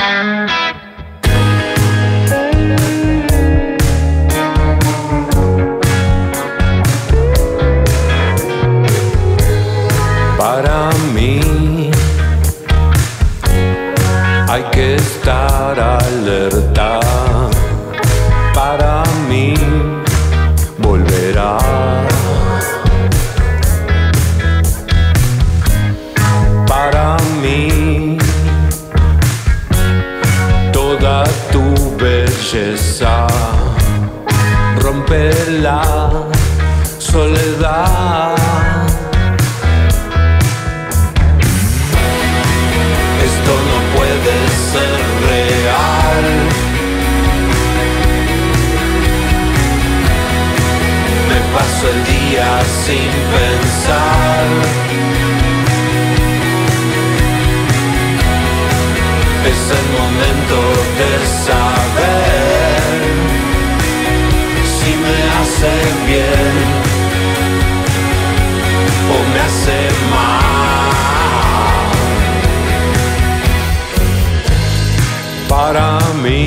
Para mí hay que estar alerta. Para mí volverá. Para mí toda tu belleza rompe la soledad. Esto no puede ser real. Me paso el día sin pensar. Es el momento de saber si me hace bien o me hace mal. Para mí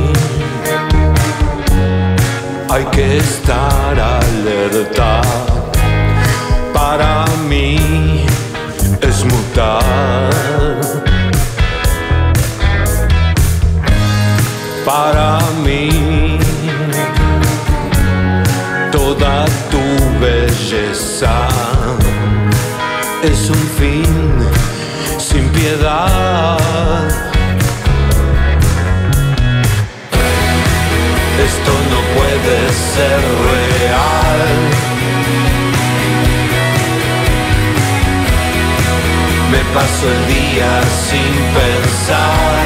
hay que estar alerta. Para mí es mutar. Para mí toda tu belleza es un fin sin piedad. Esto no puede ser real. Me paso el día sin pensar.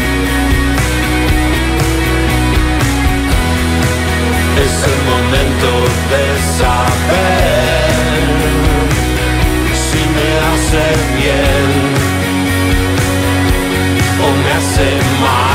Es el momento de saber si me hace bien o me hace mal.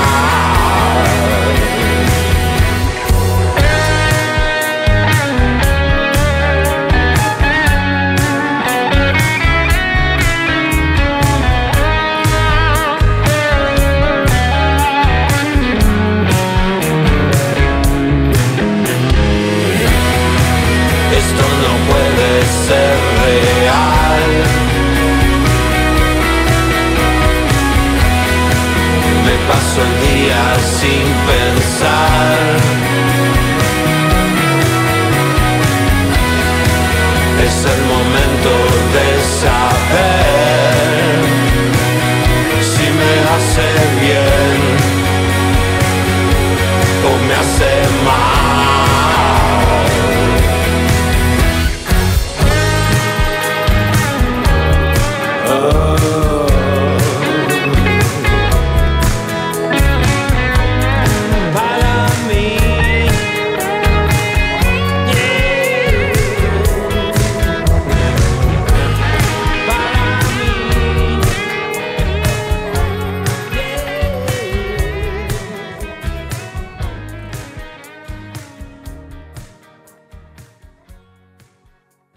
Esto no puede ser real. Me paso el día sin pensar.